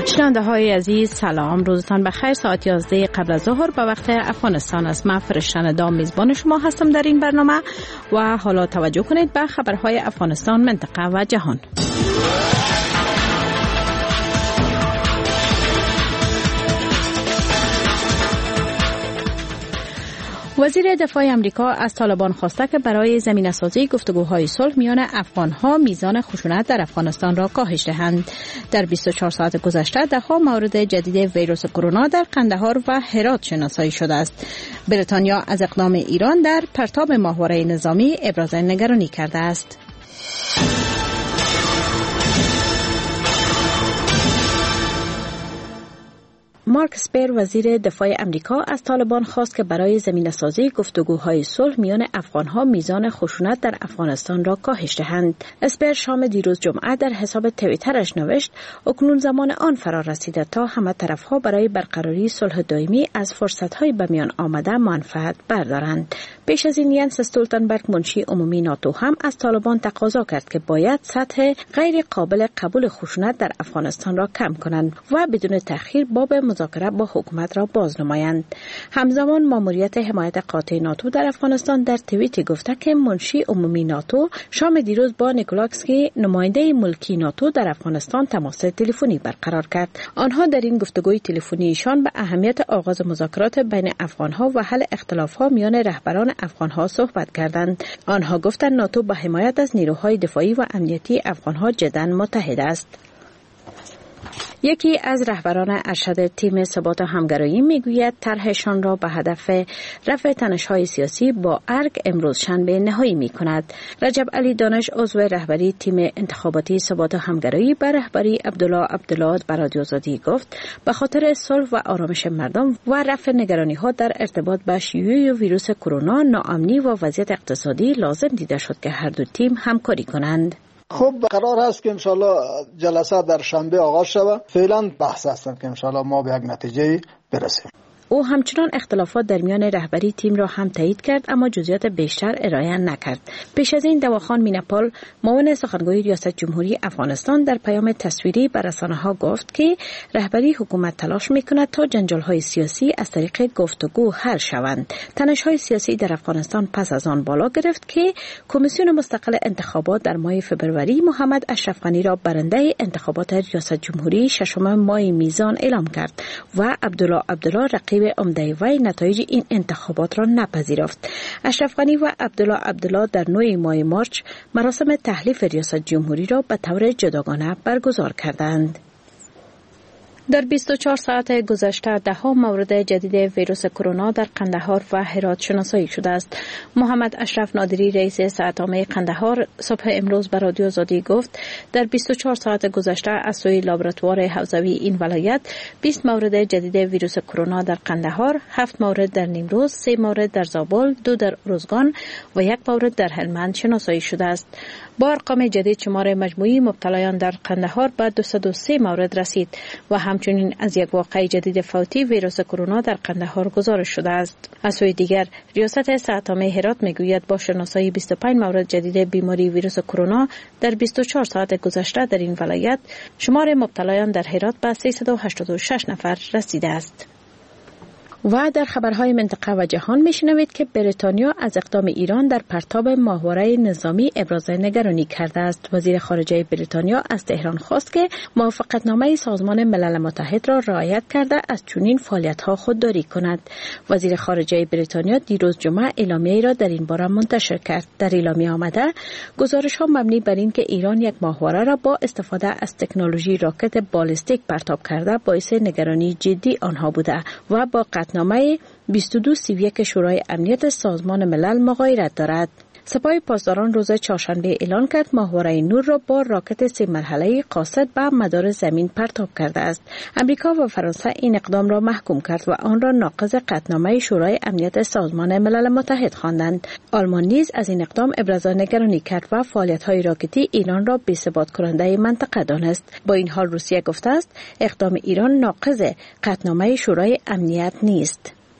شنونده های عزیز سلام، روزتان بخیر. ساعت 11 قبل از ظهر به وقت افغانستان است. من فرشته دام میزبان شما هستم در این برنامه و حالا توجه کنید به خبرهای افغانستان، منطقه و جهان. وزیر دفاع امریکا از طالبان خواسته که برای زمینه‌سازی گفتگوهای صلح میان افغان‌ها میزان خشونت در افغانستان را کاهش دهند. در 24 ساعت گذشته ده‌ها مورد جدید ویروس کرونا در قندهار و هرات شناسایی شده است. بریتانیا از اقدام ایران در پرتاب ماهواره نظامی ابراز نگرانی کرده است. مارک اسپر وزیر دفاع امریکا از طالبان خواست که برای زمینه‌سازی گفتگوهای صلح میان افغان‌ها میزان خشونت در افغانستان را کاهش دهند. اسپر شام دیروز جمعه در حساب توییترش نوشت: اکنون زمان آن فرا رسیده تا همه طرف‌ها برای برقراری صلح دائمی از فرصت‌های به میان آمده منفعت بردارند. پیش از این ینس استولتنبرگ منشی عمومی ناتو هم از طالبان تقاضا کرد که باید سطح غیر قابل قبول خشونت در افغانستان را کم کنند و بدون تأخیر باب مذاکره با حکومت را باز نمایند. همزمان ماموریت حمایت قاطع ناتو در افغانستان در توییتی گفته که منشی عمومی ناتو شام دیروز با نیکولاکسکی نماینده ملکی ناتو در افغانستان تماس تلفنی برقرار کرد. آنها در این گفتگوی تلفنیشان به اهمیت آغاز مذاکرات بین افغانها و حل اختلافها میان رهبران افغانها صحبت کردند. آنها گفتند ناتو با حمایت از نیروهای دفاعی و امنیتی افغانها جداً متحد است. یکی از رهبران ارشد تیم ثبات و همگرایی میگوید طرحشان را به هدف رفع تنش‌های سیاسی با ارگ امروز شنبه نهایی می‌کند. رجب علی دانش عضو رهبری تیم انتخاباتی ثبات و همگرایی به رهبری عبدالله به رادیو آزادی گفت به خاطر صلح و آرامش مردم و رفع نگرانی‌ها در ارتباط با شیوع ویروس کرونا، ناامنی و وضعیت اقتصادی لازم دیده شد که هر دو تیم همکاری کنند. خب قرار هست که انشالله جلسه در شنبه آغاز شود. فعلا بحث هستند که انشالله ما به یک نتیجه برسیم. او همچنان اختلافات در میان رهبری تیم را هم تایید کرد اما جزئیات بیشتر ارائه نکرد. پیش از این دواخان میناپال معاون سخنگوی ریاست جمهوری افغانستان در پیام تصویری به رسانه‌ها گفت که رهبری حکومت تلاش می‌کند تا جنجال‌های سیاسی از طریق گفتگو حل شوند. تنش‌های سیاسی در افغانستان پس از آن بالا گرفت که کمیسیون مستقل انتخابات در ماه فوریه محمد اشرف غنی را برنده انتخابات ریاست جمهوری ششم ماه میزان اعلام کرد و عبدالله رقیب عمده وی نتایج این انتخابات را نپذیرفت. اشرف غنی و عبدالله در 9 ماه مارس مراسم تحلیف ریاست جمهوری را به طور جداگانه برگزار کردند. در 24 ساعت گذشته ده‌ها مورد جدید ویروس کرونا در قندهار و هرات شناسایی شده است. محمد اشرف نادری رئیس صحت‌عامه قندهار صبح امروز به رادیو آزادی گفت در 24 ساعت گذشته از سوی لابراتوار حوزوی این ولایت 20 مورد جدید ویروس کرونا در قندهار، 7 مورد در نیمروز، 3 مورد در زابل، 2 در روزگان و 1 مورد در هلمند شناسایی شده است. با ارقام جدید شمار مجموعی مبتلایان در قندهار به 203 مورد رسید و همچنین از یک واقعه جدید فوتی ویروس کرونا در قندهار گزارش شده است. از سوی دیگر ریاست صحت‌عامه هرات میگوید با شناسایی 25 مورد جدید بیماری ویروس کرونا در 24 ساعت گذشته در این ولایت شمار مبتلایان در هرات به 386 نفر رسیده است. و در خبرهای منطقه و جهان میشنوید که بریتانیا از اقدام ایران در پرتاب ماهواره نظامی ابراز نگرانی کرده است. وزیر خارجه بریتانیا از تهران خواست که موافقتنامه سازمان ملل متحد را رعایت کرده از چنین فعالیت‌ها خودداری کند. وزیر خارجه بریتانیا دیروز جمعه اعلامیه‌ای را در این باره منتشر کرد. در اعلامیه آمده گزارش‌ها مبنی بر این که ایران یک ماهواره را با استفاده از تکنولوژی راکت بالستیک پرتاب کرده باعث نگرانی جدی آنها بوده و با نامه 2231 شورای امنیت سازمان ملل مغایرت دارد. سپاه پاسداران روز چهارشنبه اعلان کرد ماهواره نور را با راکت 3 مرحله‌ای قاصد به مدار زمین پرتاب کرده است. امریکا و فرانسه این اقدام را محکوم کرد و آن را ناقض قطعنامه شورای امنیت سازمان ملل متحد خواندند. آلمان نیز از این اقدام ابراز نگرانی کرد و فعالیت‌های راکتی ایران را بی‌ثبات کننده منطقه دانست. با این حال روسیه گفته است اقدام ایران ناقض قطعنامه شورای امنیت نیست.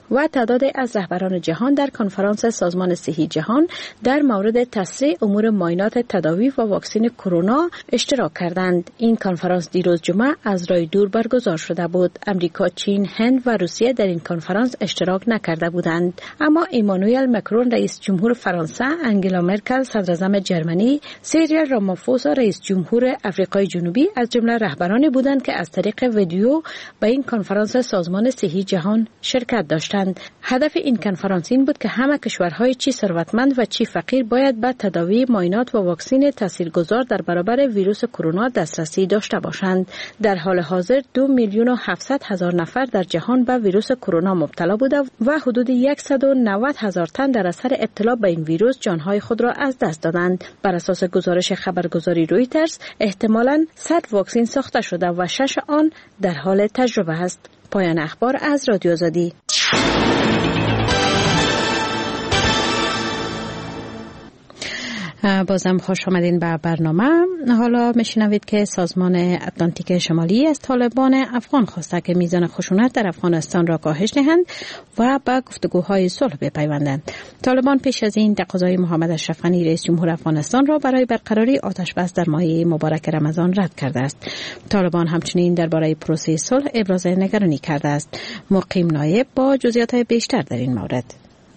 و تعدادی از رهبران جهان در کنفرانس سازمان صحی جهان در مورد تسریع امور معاینات تداوی و واکسن کرونا اشتراک کردند. این کنفرانس دیروز جمعه از راه دور برگزار شده بود. امریکا، چین، هند و روسیه در این کنفرانس اشتراک نکرده بودند، اما ایمانوئل مکرون رئیس جمهور فرانسه، انگلا مرکل صدراعظم جرمنی، سیریل رامافوسا رئیس جمهور آفریقای جنوبی از جمله رهبرانی بودند که از طریق ویدیو به این کنفرانس سازمان صحی جهان شرکت داشتند. هدف این کنفرانس این بود که همه کشورهای چی ثروتمند و چی فقیر باید به تداوی، معاینات و واکسن تاثیرگذار در برابر ویروس کرونا دسترسی داشته باشند. در حال حاضر 2,700,000 نفر در جهان به ویروس کرونا مبتلا بوده و حدود 190,000 تن در اثر ابتلا به این ویروس جانهای خود را از دست دادند. بر اساس گزارش خبرگزاری رویترز، احتمالاً 100 واکسن ساخته شده و 6 آن در حال تجربه است. پایان اخبار از رادیو آزادی. بازم خوش آمدین به برنامه. حالا میشنوید که سازمان اتلانتیک شمالی از طالبان افغان خواسته که میزان خشونت در افغانستان را کاهش دهند و به گفتگوهای صلح بپیوندند. طالبان پیش از این تقاضای محمد اشرف غنی رئیس جمهور افغانستان را برای برقراری آتش بس در ماه مبارک رمضان رد کرده است. طالبان همچنین درباره پروسه صلح ابراز نگرانی کرده است. مقیم نایب با جزئیات بیشتر در این مورد.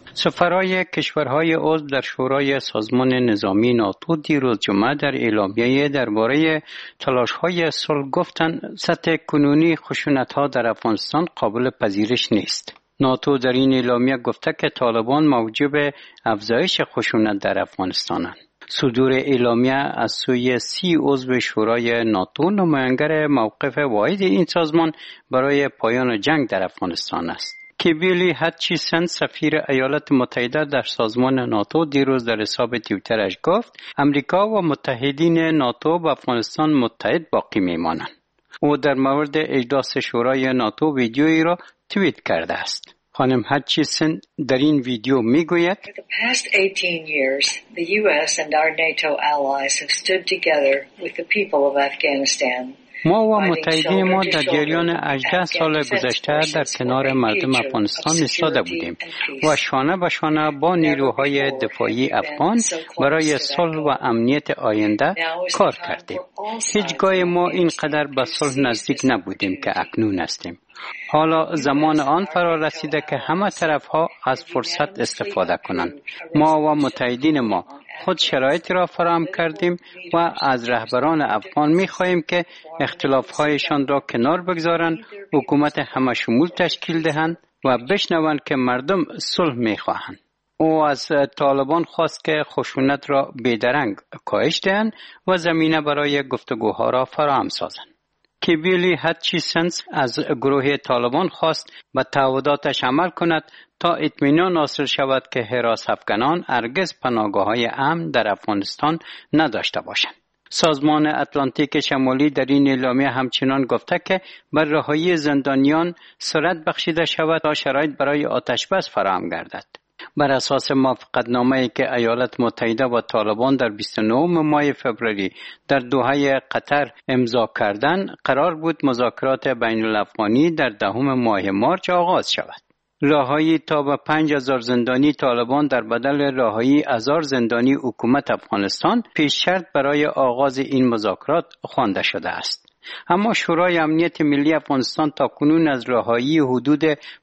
سفرای کشورهای عضو در شورای سازمان نظامی ناتو دیروز جمعه در اعلامیه درباره تلاش‌های صلح گفتند سطح کنونی خشونت‌ها در افغانستان قابل پذیرش نیست. ناتو در این اعلامیه گفته که طالبان موجب افزایش خشونت در افغانستانند. صدور اعلامیه از سوی 30 عضو شورای ناتو نمایانگر موقف واحد این سازمان برای پایان جنگ در افغانستان است. کیبیلی هاتچیسن سفیر ایالات متحده در سازمان ناتو دیروز در حساب توییترش گفت امریکا و متحدین ناتو با افغانستان متحد باقی میمانند. او در مورد اجلاس شورای ناتو ویدیویی را توییت کرده است. خانم هاتچیسن در این ویدیو میگوید For the past 18 years, the US and our NATO allies have stood together with the people of Afghanistan. ما و متحدین ما در جریان 18 سال گذشته در کنار مردم افغانستان ایستاده بودیم و شانه به شانه با نیروهای دفاعی افغان برای صلح و امنیت آینده کار کردیم. هیچگاه ما اینقدر به صلح نزدیک نبودیم که اکنون هستیم. حالا زمان آن فرا رسیده که همه طرفها از فرصت استفاده کنند. ما و متحدین ما خود شرایط را فراهم کردیم و از رهبران افغان می‌خواهیم که اختلاف‌هایشان را کنار بگذارند، حکومت همه شمول تشکیل دهند و بشنوند که مردم صلح می‌خواهند. او از طالبان خواست که خشونت را بیدرنگ کاهش دهند و زمینه برای گفتگوها را فراهم سازند. کیبیلی هاتچیسن از گروه طالبان خواست به تعهداتش عمل کند تا اطمینان حاصل شود که حراس افغانان هرگز پناهگاه‌های امن در افغانستان نداشته باشند. سازمان اتلانتیک شمالی در این اعلامیه همچنان گفته که بر رهایی زندانیان سرعت بخشیده شود تا شرایط برای آتش‌بس فراهم گردد. بر اساس موافقتنامه‌ای که ایالات متحده و طالبان در 29 ماه فوریه در دوحه قطر امضا کردند، قرار بود مذاکرات بین الافغانی در 10 ماه مارس آغاز شود. رهایی تا به 5,000 زندانی طالبان در بدل رهایی 1,000 زندانی حکومت افغانستان پیش شرط برای آغاز این مذاکرات خوانده شده است. اما شورای امنیت ملی افغانستان تاکنون از رهایی حدود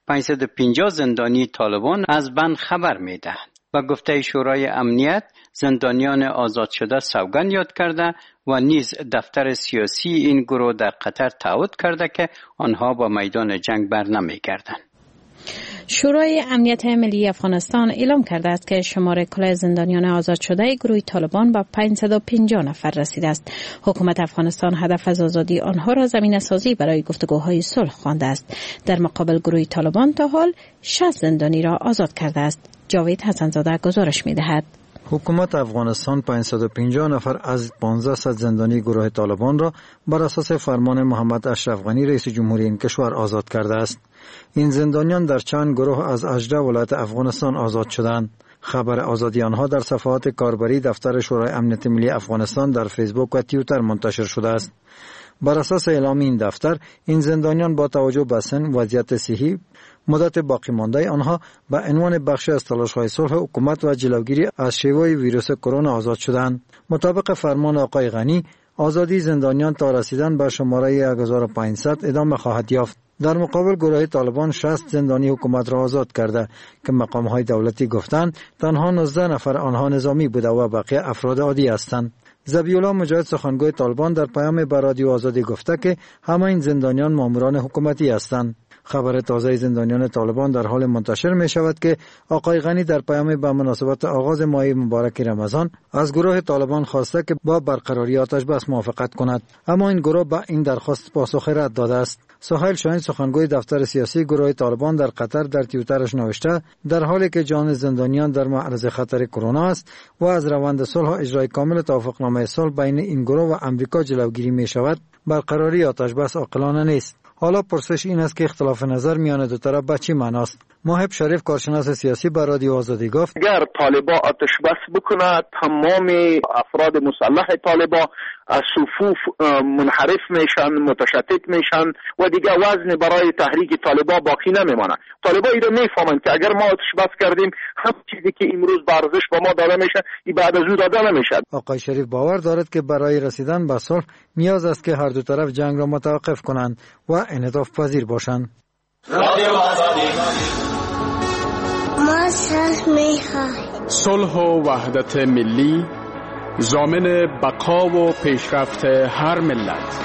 550 زندانی طالبان از بند خبر می‌دهد. و گفته شورای امنیت زندانیان آزاد شده سوگند یاد کرده و نیز دفتر سیاسی این گروه در قطر تعهد کرده که آنها با میدان جنگ برنمیگردند. شورای امنیت ملی افغانستان اعلام کرده است که شمار کل زندانیان آزاد شده گروه طالبان به 550 نفر رسیده است. حکومت افغانستان هدف از آزادی آنها را زمینه سازی برای گفتگوهای صلح خوانده است. در مقابل گروه طالبان تا حال 60 زندانی را آزاد کرده است. جاوید حسن‌زاده گزارش می‌دهد. حکومت افغانستان 550 نفر از 1500 زندانی گروه طالبان را بر اساس فرمان محمد اشرف غنی رئیس جمهوری این کشور آزاد کرده است. این زندانیان در چند گروه از 18 ولایت افغانستان آزاد شدند. خبر آزادی آنها در صفحات کاربری دفتر شورای امنیت ملی افغانستان در فیسبوک و توییتر منتشر شده است. بر اساس اعلام این دفتر، این زندانیان با توجه به سن، وضعیت صحی، مدت باقی مانده آنها به عنوان بخشی از تلاش‌های صلح حکومت و جلوگیری از شیوع ویروس کرونا آزاد شدند. مطابق فرمان آقای غنی، آزادی زندانیان تا رسیدن به شماره 1500 ادامه خواهد یافت. در مقابل گروه طالبان 60 زندانی حکومت را آزاد کرده که مقام‌های دولتی گفتند تنها 19 نفر آنها نظامی بوده و بقیه افراد عادی هستند. ذبیح‌الله مجاهد سخنگوی طالبان در پیام به رادیو آزادی گفته که همه این زندانیان ماموران حکومتی هستند. خبر تازه زندانیان طالبان در حال منتشر می شود که آقای غنی در پیام به مناسبت آغاز ماه مبارک رمضان از گروه طالبان خواسته که با برقراری آتش بس موافقت کند، اما این گروه به این درخواست پاسخ رد داده است. سهیل شاهین سخنگوی دفتر سیاسی گروه طالبان در قطر در توییترش نوشته در حالی که جان زندانیان در معرض خطر کرونا است و از روند صلح و اجرای کامل توافقنامه صلح بین این گروه و امریکا جلوگیری می شود، برقراری آتش بس عاقلانه نیست. حالا پرسش این است که اختلاف نظر میان دو طرف به چی معناست؟ محب شریف کارشناس سیاسی بر رادیو آزادی گفت اگر طالبا آتش بس بکنه تمام افراد مسلح طالبا از صفوف منحرف میشن، متشتت میشن و دیگه وزن برای تحریک طالبا باقی نمیمانه. طالبا ایره میفهمن که اگر ما آتش بس کردیم هم چیزی که امروز به ارزش به ما داده میشه این بعد از او داده نمیشه. آقای شریف باور دارد که برای رسیدن به صلح نیاز است که هر دو طرف جنگ را متوقف کنند و انعطاف پذیر باشند. رادیو آزادی ما صلح میخواهیم. صلح و وحدت ملی ضامن بقا و پیشرفت هر ملت.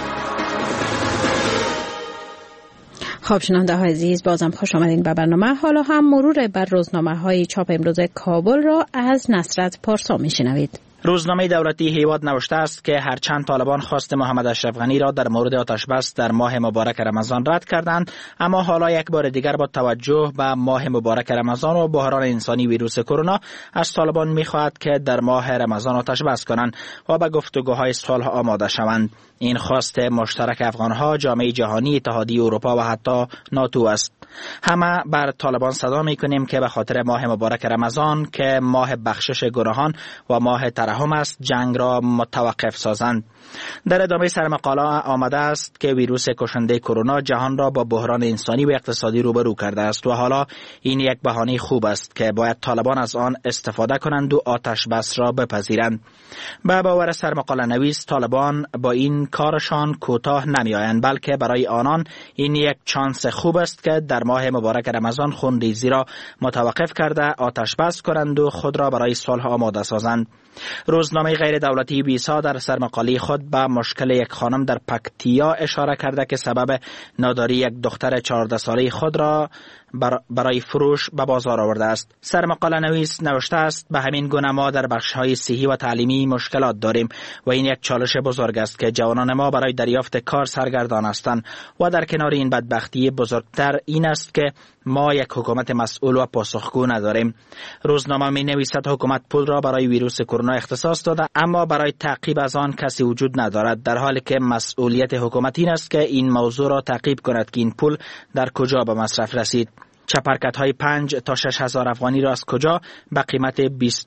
خب شنونده های عزیز، بازم خوش آمدین به برنامه. حالا هم مرور بر روزنامه های چاپ امروز کابل را از نصرت پارسا میشنوید. روزنامه دولتی هیواد نوشته است که هرچند طالبان خواست محمد اشرف غنی را در مورد آتش بس در ماه مبارک رمضان رد کردند، اما حالا یک بار دیگر با توجه به ماه مبارک رمضان و بحران انسانی ویروس کرونا از طالبان می‌خواهد که در ماه رمضان آتش بس کنند و به گفتگوهای صلح آماده شوند. این خواست مشترک افغان‌ها، جامعه جهانی، اتحادیه اروپا و حتی ناتو است. همه بر طالبان صدا می‌کنیم که به خاطر ماه مبارک رمضان که ماه بخشش گناهان و ماه ترحم است، جنگ را متوقف سازند. در ادامه سرمقاله آمده است که ویروس کشنده کرونا جهان را با بحران انسانی و اقتصادی روبرو کرده است و حالا این یک بهانه خوب است که باید طالبان از آن استفاده کنند و آتش بس را بپذیرند. به باور سرمقاله نویس، طالبان با این کارشان کوتاه نمی‌آیند، بلکه برای آنان این یک چانس خوب است که در ماه مبارک رمضان خونریزی را متوقف کرده آتش بس کنند و خود را برای صلح آماده سازند. روزنامه غیر دولتی بیسا در سرمقاله خود به مشکل یک خانم در پکتیا اشاره کرده که سبب ناداری یک دختر 14 ساله خود را برای فروش به بازار آورده است. سرمقاله نویس نوشته است به همین گونه ما در بخش‌های صحی و تعلیمی مشکلات داریم و این یک چالش بزرگ است که جوانان ما برای دریافت کار سرگردان هستند و در کنار این بدبختی بزرگتر این است که ما یک حکومت مسئول و پاسخگو نداریم. روزنامه می نویسد حکومت پول را برای ویروس کرونا اختصاص داده اما برای تعقیب از آن کسی وجود ندارد، در حالی که مسئولیت حکومت این است که این موضوع را تعقیب کند که این پول در کجا به مصرف رسید. چپرکت‌های 5 تا 6 هزار افغانی را از کجا به قیمت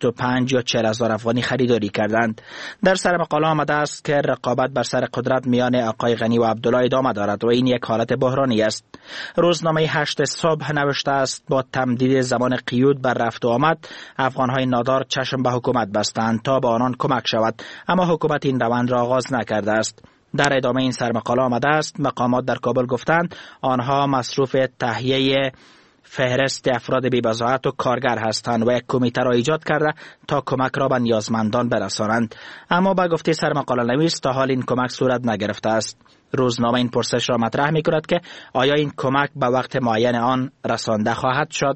25 یا 40 هزار افغانی خریداری کردند. در سر مقاله آمده است که رقابت بر سر قدرت میان آقای غنی و عبدالله ادامه دارد و این یک حالت بحرانی است. روزنامه 8 صبح نوشته است با تمدید زمان قیود بر رفت و آمد، افغان‌های نادار چشم به حکومت بستند تا به آنان کمک شود، اما حکومت این روند را آغاز نکرده است. در ادامه این سرمقاله آمده است مقامات در کابل گفتند آنها مصروف تهیه فهرست افراد بی‌بضاعت و کارگر هستند و یک کمیته را ایجاد کرده تا کمک را به نیازمندان برسانند، اما با گفته سرمقاله نویس تا حال این کمک صورت نگرفته است. روزنامه این پرسش را مطرح می‌کند که آیا این کمک به وقت معین آن رسانده خواهد شد؟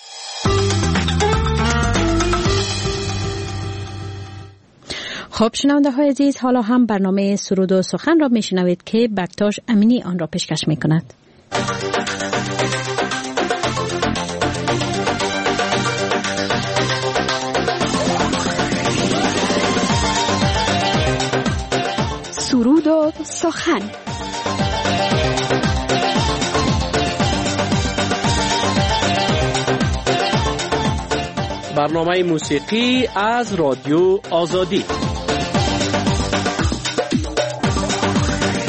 خب شنونده های عزیز، حالا هم برنامه سرود و سخن را میشنوید که بکتاش امینی آن را پیشکش میکند. سرود و سخن. برنامه موسیقی از رادیو آزادی.